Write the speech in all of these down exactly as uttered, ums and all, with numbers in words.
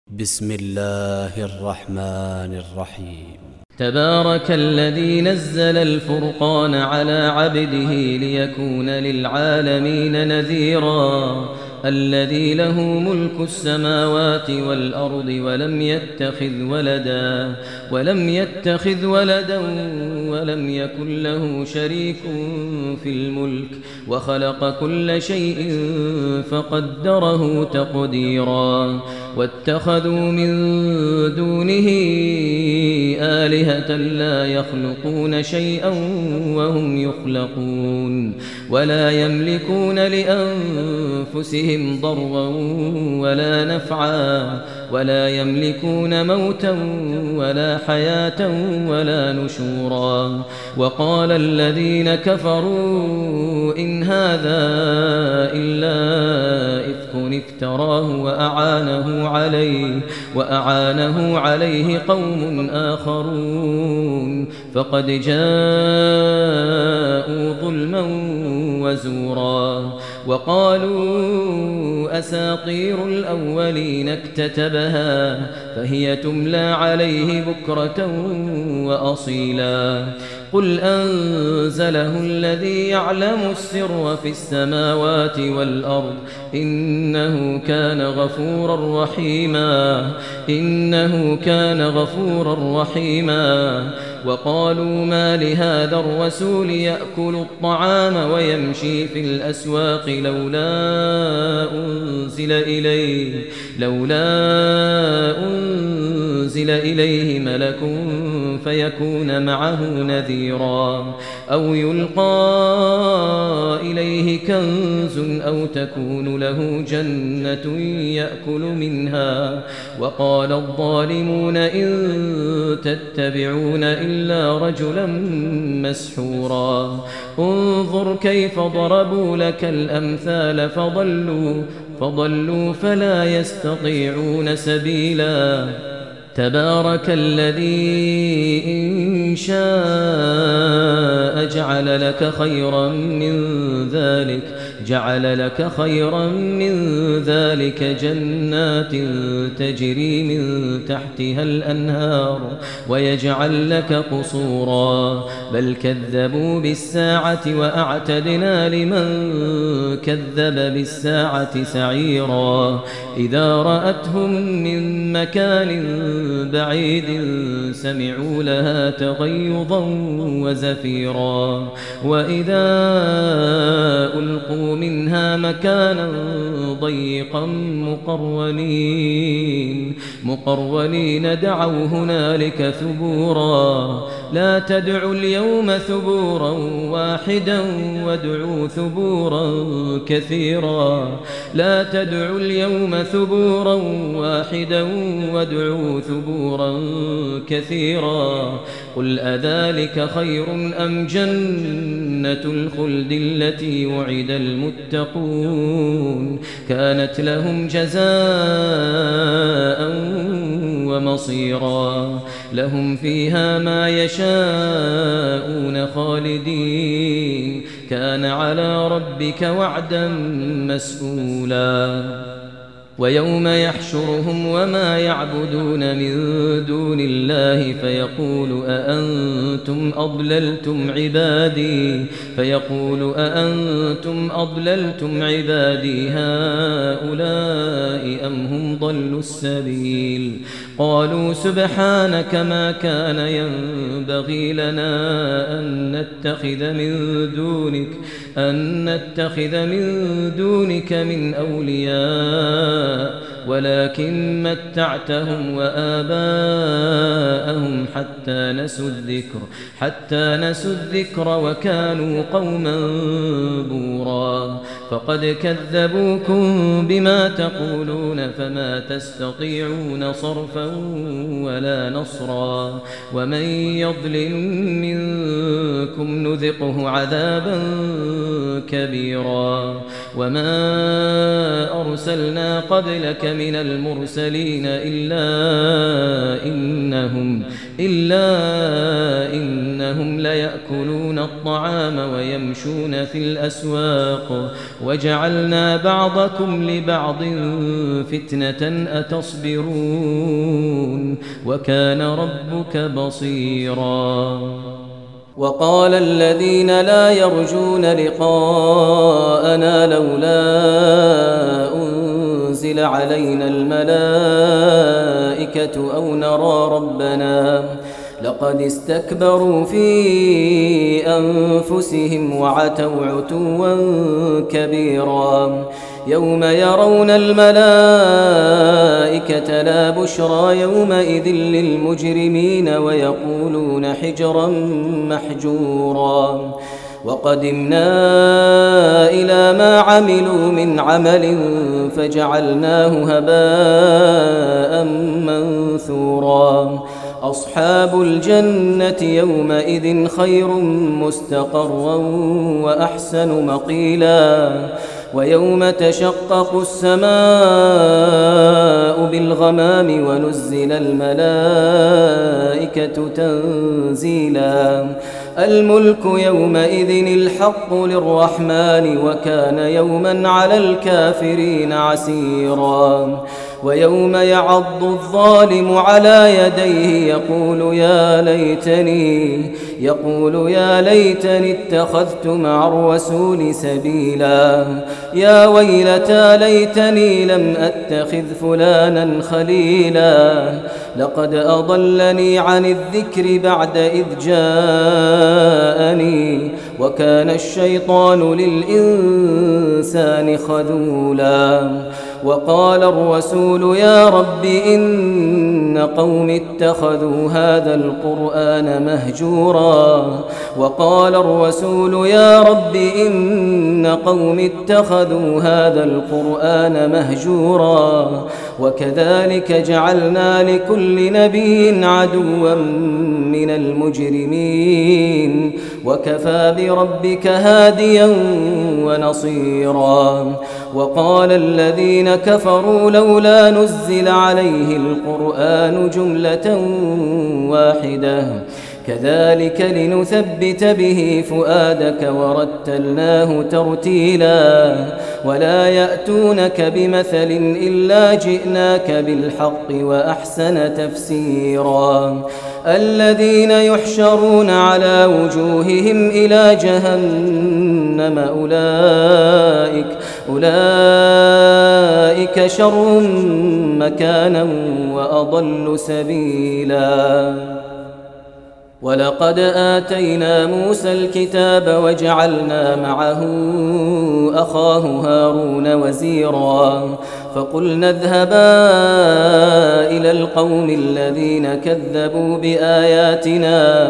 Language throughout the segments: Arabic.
بسم الله الرحمن الرحيم. تبارك الذي نزل الفرقان على عبده ليكون للعالمين نذيرا الذي له ملك السماوات والأرض ولم يتخذ ولدا ولم يتخذ ولدا ولم يكن له شريك في الملك وخلق كل شيء فقدره تقديرا واتخذوا من دونه آلهة لا يخلقون شيئا وهم يخلقون ولا يملكون لأنفسهم ضرا ولا نفعا ولا يملكون موتا ولا حياة ولا نشورا. وقال الذين كفروا إن هذا إلا إفك افتراه وأعانه عليه وأعانه عليه قوم آخرون فقد جاءوا ظلما وزورا. وقالوا أساطير الأولين اكتتبها فهي تملى عليه بكرة وأصيلا. قل أنزله الذي يعلم السر في السماوات والأرض إنه كان غفورا رحيما إنه كان غفورا رحيما. وقالوا ما لهذا الرسول يأكل الطعام ويمشي في الأسواق لولا أنزل إليه لولا أنزل إليه ملك فيكون معه نذيرا أو يلقى إليه كنز أو تكون له جنة يأكل منها. وقال الظالمون إن تتبعون إلا رجلا مسحورا. انظر كيف ضربوا لك الأمثال فضلوا فضلوا فلا يستطيعون سبيلا. تبارك الذي إن شاء جعل لك خيرا من ذلك جعل لك خيرا من ذلك جنات تجري من تحتها الأنهار ويجعل لك قصورا بل كذبوا بالساعة وأعتدنا لمن كذب بالساعة سعيرا. إذا رأتهم من مكان بعيد سمعوا لها تغيظا وزفيرا وإذا ألقوا منها مكانا ضيقا مقرونين مقرونين دعوا هنالك ثبورا. لا تدعوا اليوم ثبورا واحدا وادعوا ثبورا كثيرا لا تدعوا اليوم ثبورا واحدا وادعوا ثبورا كثيرا. قل أذلك خير أم جنة الخلد التي وعد المتقون كانت لهم جزاء ومصيرا. لهم فيها ما يشاءون خالدين كان على ربك وعدا مسئولا. ويوم يحشرهم وما يعبدون من دون الله فيقول أأنتم أضللتم عبادي فيقول أأنتم أضللتم عبادي هؤلاء أم هم ضلوا السبيل. قالوا سبحانك ما كان ينبغي لنا أن نتخذ من دونك أن نتخذ من دونك من أولياء ولكن متعتهم وآباءهم حتى نسوا الذكر حتى نسوا الذكر وكانوا قوما بورا. فقد كذبوكم بما تقولون فما تستطيعون صرفا ولا نصرا. ومن يظلم منكم نذقه عذابا كبيرا. وما أرسلنا قبلك من المرسلين إلا إنهم إلا إنهم ليأكلون الطعام ويمشون في الأسواق وجعلنا بعضكم لبعض فتنة أتصبرون وكان ربك بصيرا وقال الذين لا يرجون لقاءنا لولا أنزل علينا الملائكة أو نرى ربنا لقد استكبروا في أنفسهم وعتوا عتوا كبيرا يوم يرون الملائكة لا بشرى يومئذ للمجرمين ويقولون حجرا محجورا وقدمنا إلى ما عملوا من عمل فجعلناه هباء منثورا أصحاب الجنة يومئذ خير مستقرا وأحسن مقيلا ويوم تشقق السماء بالغمام ونزل الملائكة تنزيلا الملك يومئذ الحق للرحمن وكان يوما على الكافرين عسيرا ويوم يعض الظالم على يديه يقول يا ليتني يقول يا ليتني اتخذت مع الرسول سبيلا يا ويلتى ليتني لم أتخذ فلانا خليلا لقد أضلني عن الذكر بعد إذ جاءني وكان الشيطان للإنسان خذولا وقال الرسول يا رب إن قوم اتخذوا هذا القرآن مهجورا وقال الرسول يا رب إن قوم اتخذوا هذا القرآن مهجورا وكذلك جعلنا لكل نبي عدوا من المجرمين وكفى بربك هاديا ونصيرا وقال الذين كفروا لولا نزل عليه القرآن جملة واحدة كذلك لنثبت به فؤادك ورتلناه ترتيلا ولا يأتونك بمثل إلا جئناك بالحق وأحسن تفسيرا الذين يحشرون على وجوههم إلى جهنم أولئك أولئك شر مكانا وأضل سبيلا ولقد آتينا موسى الكتاب وجعلنا معه أخاه هارون وزيرا فقلنا اذهبا إلى القوم الذين كذبوا بآياتنا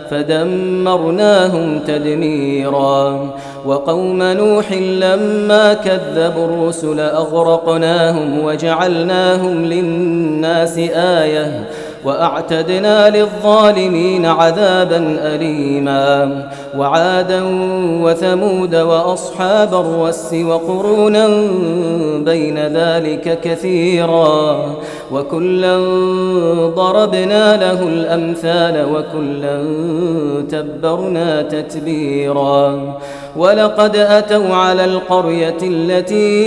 فدمرناهم تدميرا وقوم نوح لما كذبوا الرسل أغرقناهم وجعلناهم للناس آية وأعتدنا للظالمين عذابا أليما وعادا وثمود وأصحاب الرس وقرونا بين ذلك كثيرا وكلا ضربنا له الأمثال وكلا تبرنا تتبيرا ولقد أتوا على القرية التي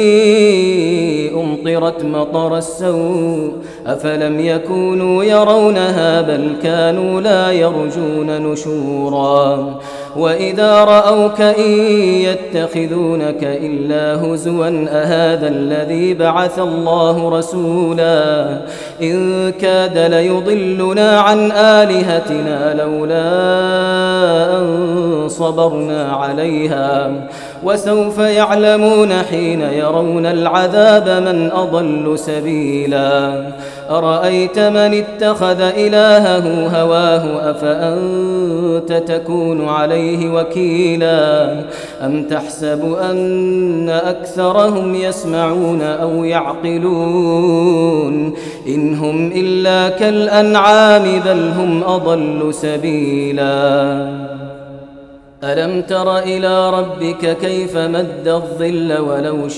أمطرت مطر السوء أفلم يكونوا يرونها بل كانوا لا يرجون نشورا وإذا رأوك إن يتخذونك إلا هزوا أهذا الذي بعث الله رسولا إن كاد ليضلنا عن آلهتنا لولا أن صبرنا عليها وسوف يعلمون حين يرون العذاب من أضل سبيلا أرأيت من اتخذ إلهه هواه أفأنت تكون عليه وكيلا أم تحسب أن أكثرهم يسمعون أو يعقلون إن هم إلا كالأنعام بل هم أضل سبيلا ألم تر إلى ربك كيف مد الظل ولو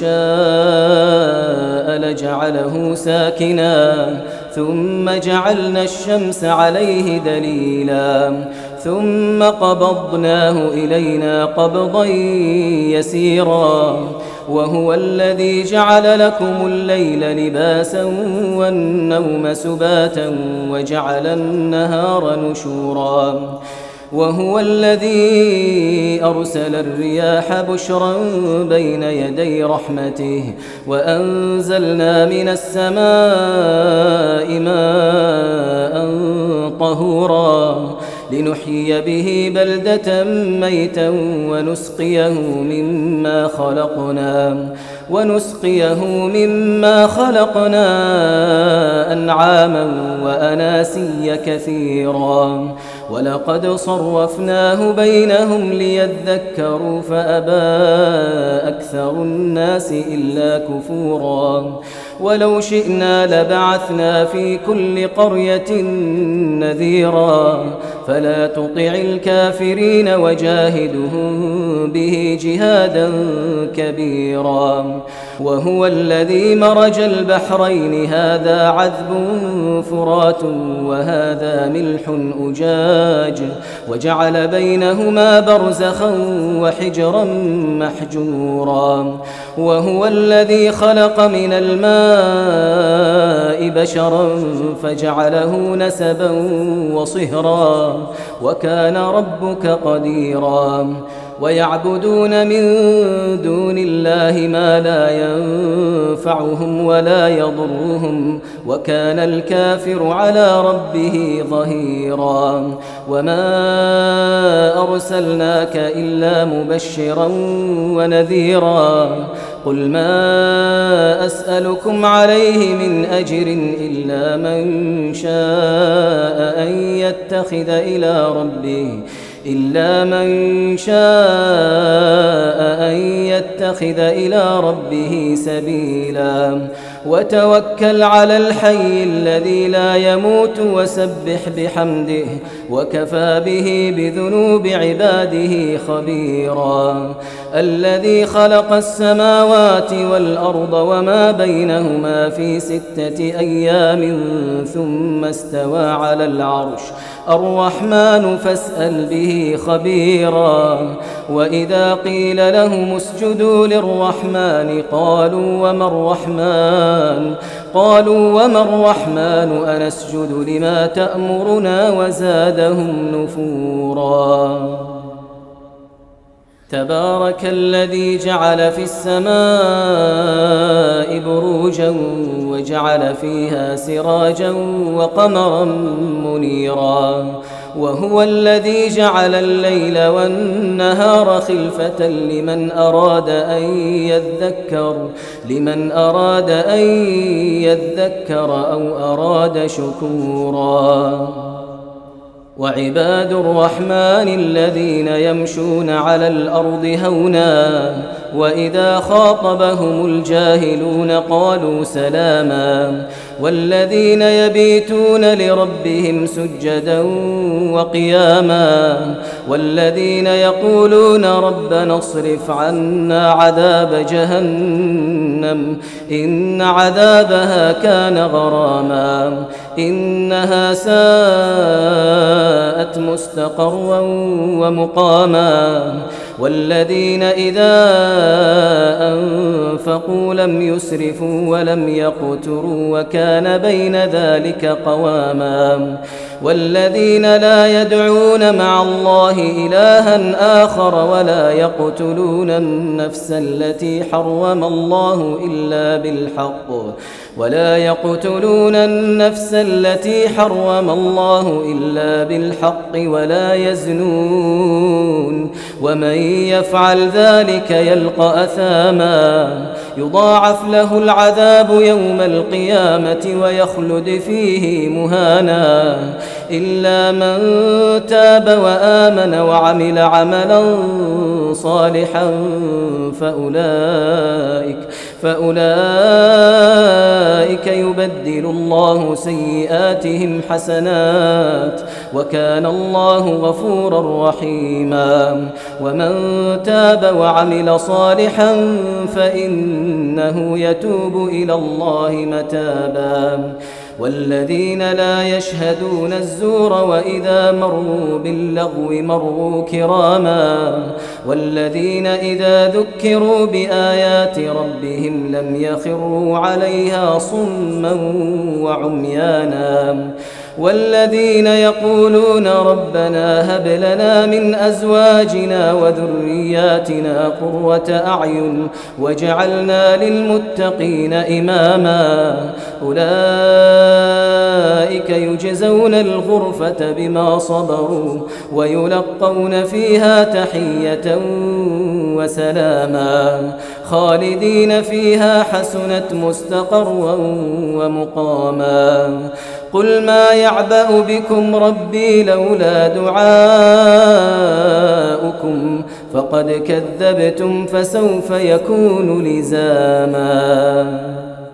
شاء لجعله ساكنا ثم جعلنا الشمس عليه دليلا ثم قبضناه إلينا قبضا يسيرا وهو الذي جعل لكم الليل لباسا والنوم سباتا وجعل النهار نشورا وهو الذي أرسل الرياح بشرا بين يدي رحمته وأنزلنا من السماء ماء طهورا لنحيي به بلدة ميتا ونسقيه مما خلقنا ونسقيه مما خلقنا أنعاما وأناسيا كثيرا ولقد صرفناه بينهم ليذكروا فأبى أكثر الناس إلا كفورا ولو شئنا لبعثنا في كل قرية نذيرا فلا تطع الكافرين وجاهدهم به جهادا كبيرا وهو الذي مرج البحرين هذا عذب فرات وهذا ملح أجاج وجعل بينهما برزخا وحجرا محجورا وهو الذي خلق من الماء بشرا فجعله نسبا وصهرا وكان ربك قديرا ويعبدون من دون الله ما لا ينفعهم ولا يضرهم وكان الكافر على ربه ظهيرا وما أرسلناك إلا مبشرا ونذيرا قل ما أسألكم عليه من أجر إلا من شاء أن يتخذ إلى ربه إلا من شاء أن يتخذ إلى ربه سبيلا وتوكل على الحي الذي لا يموت وسبح بحمده وكفى به بذنوب عباده خبيرا الذي خلق السماوات والأرض وما بينهما في ستة أيام ثم استوى على العرش الرحمن فاسأل به خبيرا وإذا قيل لهم اسجدوا للرحمن قالوا وما الرحمن قالوا وما الرحمن أنسجد لما تأمرنا وزادهم نفورا تبارك الذي جعل في السماء بروجا وجعل فيها سراجا وقمرا منيرا وهو الذي جعل الليل والنهار خلفة لمن أراد أن يذكر لمن أراد أن يذكر أو أراد شكورا وعباد الرحمن الذين يمشون على الأرض هونا وإذا خاطبهم الجاهلون قالوا سلاما والذين يبيتون لربهم سجدا وقياما والذين يقولون ربنا اصرف عنا عذاب جهنم إن عذابها كان غراما إنها ساءت مستقرا ومقاما والذين إذا أنفقوا لم يسرفوا ولم يقتروا وكان بين ذلك قواما والذين لا يدعون مع الله إلها آخر ولا يقتلون النفس التي حرم الله إلا بالحق ولا يقتلون النفس التي حرم الله إلا بالحق ولا يزنون ومن يفعل ذلك يلقى أثاما يضاعف له العذاب يوم القيامة ويخلد فيه مهانا إلا من تاب وآمن وعمل عملا صالحا فأولئك فأولئك يبدل الله سيئاتهم حسنات وكان الله غفورا رحيما ومن تاب وعمل صالحا فإنه يتوب إلى الله متابا والذين لا يشهدون الزور وإذا مروا باللغو مروا كراما والذين إذا ذكروا بآيات ربهم لم يخروا عليها صما وعميانا والذين يقولون ربنا هب لنا من أزواجنا وذرياتنا قرة أعين واجعلنا للمتقين إماما أولئك يجزون الغرفة بما صبروا ويلقون فيها تحية وسلاما خالدين فيها حسنت مستقرا ومقاما قل ما يعبأ بكم ربي لولا دعاؤكم فقد كذبتم فسوف يكون لزاما.